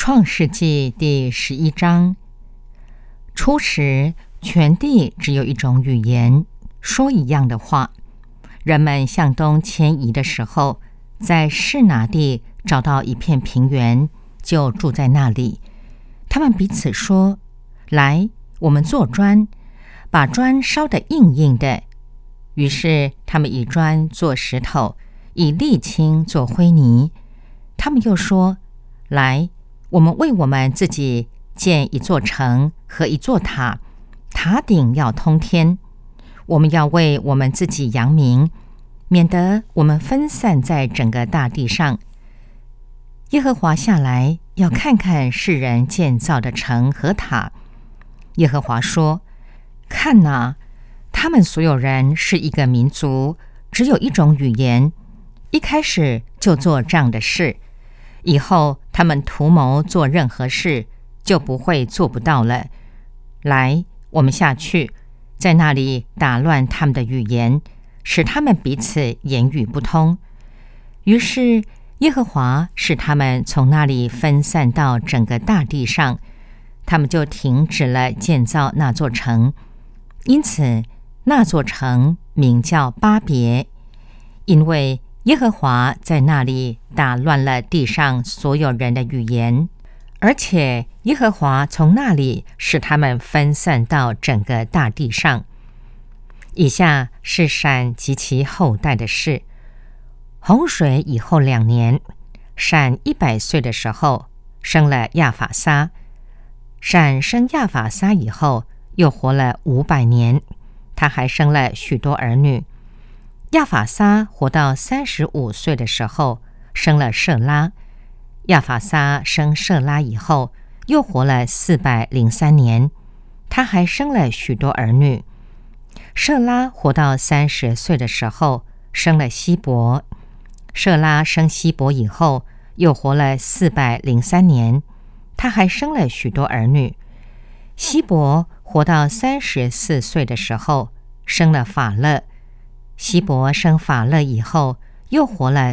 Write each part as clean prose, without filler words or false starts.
创世纪第11章。初时，全地只有一种语言，说一样的话。人们向东迁移的时候，在示拿地找到一片平原，就住在那里。他们彼此说：“来，我们做砖，把砖烧得硬硬的。”于是他们以砖做石头，以沥青做灰泥。他们又说：“来，我们为我们自己建一座城和一座塔，塔顶要通天。我们要为我们自己扬名，免得我们分散在整个大地上。耶和华下来，要看看世人建造的城和塔。耶和华说：看哪，他们所有人是一个民族，只有一种语言，一开始就做这样的事。以后他们图谋做任何事，就不会做不到了。来，我们下去，在那里打乱他们的语言，使他们彼此言语不通。于是耶和华使他们从那里分散到整个大地上，他们就停止了建造那座城。因此那座城名叫巴别，因为耶和华在那里打乱了地上所有人的语言，而且耶和华从那里使他们分散到整个大地上。以下是闪及其后代的事。洪水以后2年，闪100岁的时候，生了亚法撒。闪生亚法撒以后，又活了500年，他还生了许多儿女。亚法撒活到35岁的时候，生了舍拉。亚法撒生舍拉以后，又活了403年，他还生了许多儿女。舍拉活到30岁的时候，生了希伯。舍拉生希伯以后，又活了403年，他还生了许多儿女。希伯活到34岁的时候，生了法勒。希伯生法勒以后，又活了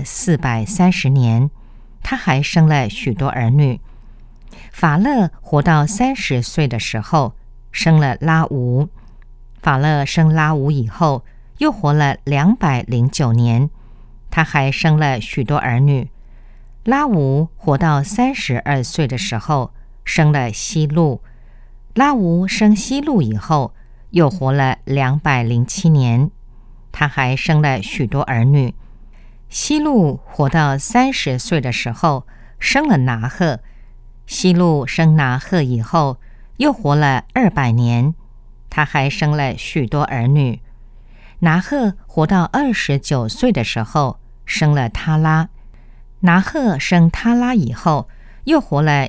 430年，他还生了许多儿女。法勒活到30岁的时候，生了拉吾。法勒生拉吾以后，又活了209年，他还生了许多儿女。拉吾活到32岁的时候，生了希路。拉吾生希路以后，又活了207年，他还生了许多儿女。希路活到30岁的时候，生了拿鹤。希路生拿鹤以后，又活了200年，他还生了许多儿女。拿鹤活到29岁的时候，生了他拉。拿鹤生他拉以后，又活了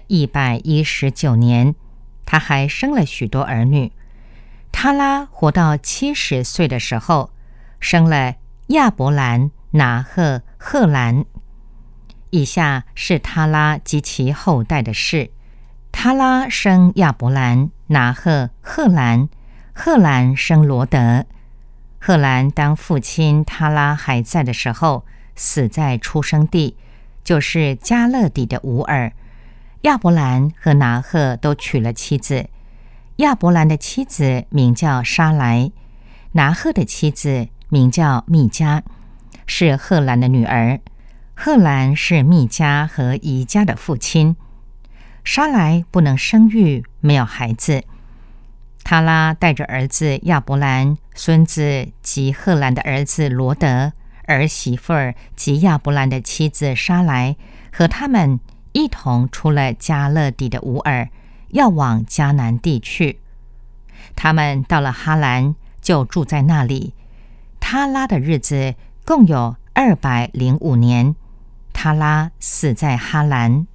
119年，他还生了许多儿女。他拉活到70岁的时候，生了亚伯兰、拿鹤、赫兰。以下是他拉及其后代的事。他拉生亚伯兰、拿鹤、赫兰。赫兰生罗德。赫兰当父亲他拉还在的时候，死在出生地，就是加勒底的乌尔。亚伯兰和拿鹤都娶了妻子。亚伯兰的妻子名叫沙莱，拿鹤的妻子名叫密迦，是赫兰的女儿。赫兰是密迦和以迦的父亲。沙莱不能生育，没有孩子。他拉带着儿子亚伯兰、孙子及赫兰的儿子罗德、儿媳妇儿及亚伯兰的妻子沙莱，和他们一同出了加勒底的乌尔，要往迦南地去。他们到了哈兰，就住在那里。他拉的日子共有205年，他拉死在哈兰。